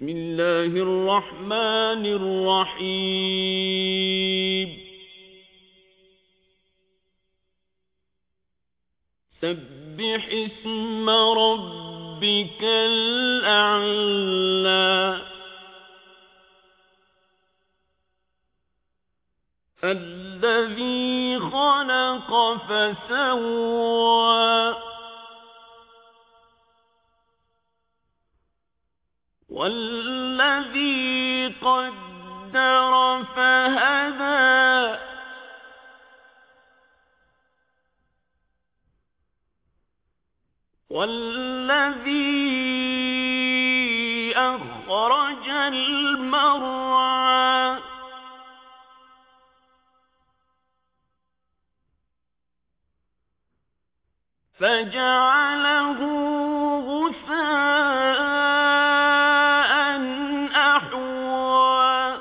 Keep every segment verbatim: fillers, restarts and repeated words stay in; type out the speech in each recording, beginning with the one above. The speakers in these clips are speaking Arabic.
بسم الله الرحمن الرحيم سبح اسم ربك الأعلى الذي خلق فسوى والذي قدر فهدى والذي أخرج المرعى فجعله غثاء أحوى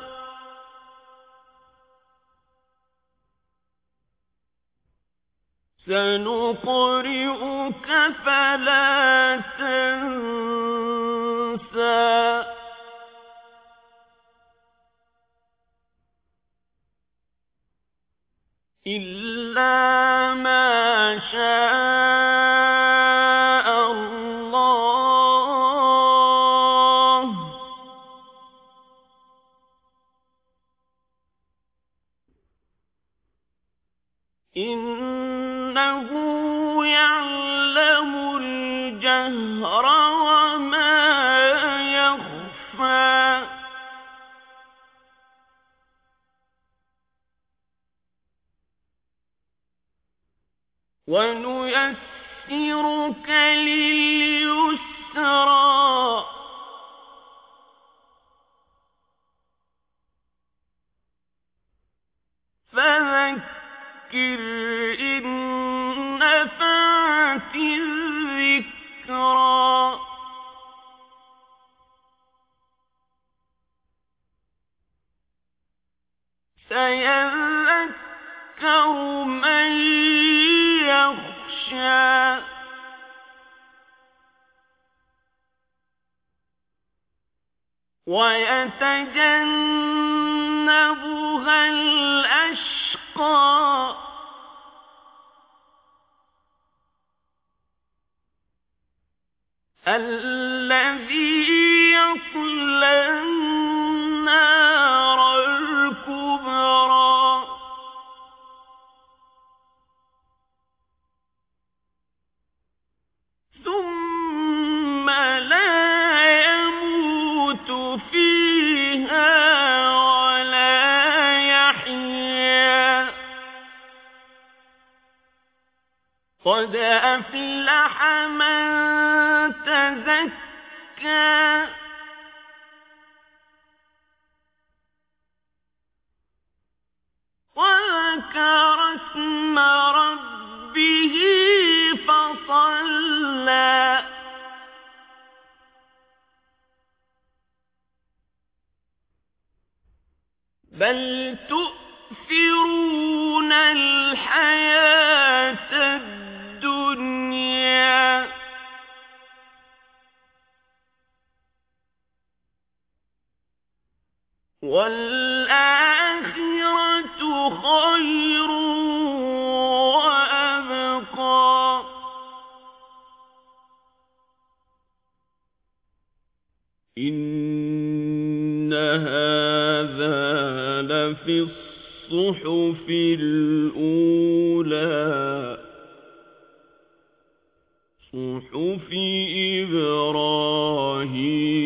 سنقرئك فلا تنسى إلا ما شاء الله إنه يعلم الجهر وما يخفى ونيسرك لليسرى فذكر إن نفعت الذكرى سيذكر من يخشى ويتجنبها الأشقى الذي يصلى النار الكبرى ثم لا يموت فيها ولا يحيا قد أفلح من تزكى وذكر اسم ربه فصلى بل تؤثرون الحياة الدنيا والآخرة خير وأبقى إن هذا لفي الصحف الأولى صحف إبراهيم